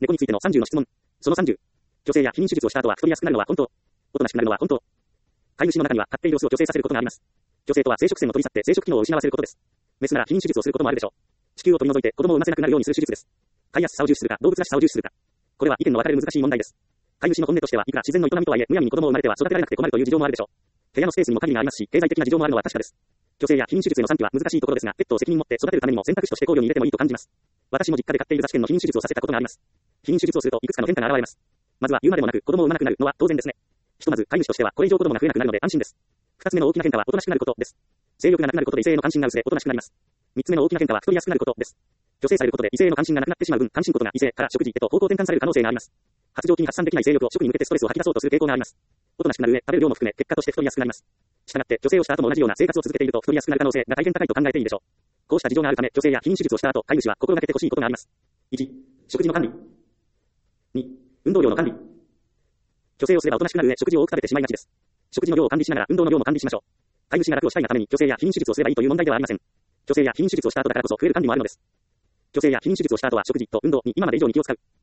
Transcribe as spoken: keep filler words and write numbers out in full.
猫についてのさんじゅうの質問。そのさんじゅう。女性や避妊手術をした後は太りやすくなるのは本当。おとなしくなるのは本当。飼い主の中には飼っているオスを女性させることがあります。女性とは生殖腺を取り去って生殖機能を失わせることです。メスなら避妊手術をすることもあるでしょう。子宮を取り除いて子供を産ませなくなるようにする手術です。飼いやすさを重視するか、動物らしさを重視するか。これは意見の分かれる難しい問題です。飼い主の本音としては、いくら自然の営みとはいえ、むやみに子供を生まれては育てられなくて困るという事情もあるでしょう。部屋のスペースにも限りがありますし、経済的な事情もあるのは確かです。女性や避妊手術への賛否は難しいところですが、ペットを責任持って育てるためにも選択肢として考慮に入れてもいいと感じます。私も実家で飼っている雑種犬の避妊手術をさせたことがあります。避妊手術をするといくつかの変化が現れます。まずは言うまでもなく子供を産まなくなるのは当然ですね。ひとまず飼い主としてはこれ以上子供が増えなくなるので安心です。二つ目の大きな変化はおとなしくなることです。性欲がなくなることで異性への関心が薄れおとなしくなります。三つ目の大きな変化は太りやすくなることです。女性されることで異性への関心がなくなってしまう分、関心事が異性から食事へと方向転換される可能性があります。発情期に発散できない性欲を食に向けてストレスを吐き出そうとする傾向があります。おとなしくなる上、食べる量も含め結果として太りやすくなります。したがって女性をした後も同じような生活を続けていると太りやすくなる可能性が大変高いと考えていいでしょう。こうした事情があるため、女性や避妊手術をした後、飼い主は心がけてほしいことがあります。いち、食事の管理。に、運動量の管理。女性をすればおとなしくなる上、食事を多く食べてしまいがちです。食事の量を管理しながら運動の量も管理しましょう。飼い主が楽をしたいがために女性や避妊手術をすればいいという問題ではありません。女性や避妊手術をした後だからこそ増える管理もあるのです。女性や避妊手術をした後は食事と運動に今まで以上に気を使う。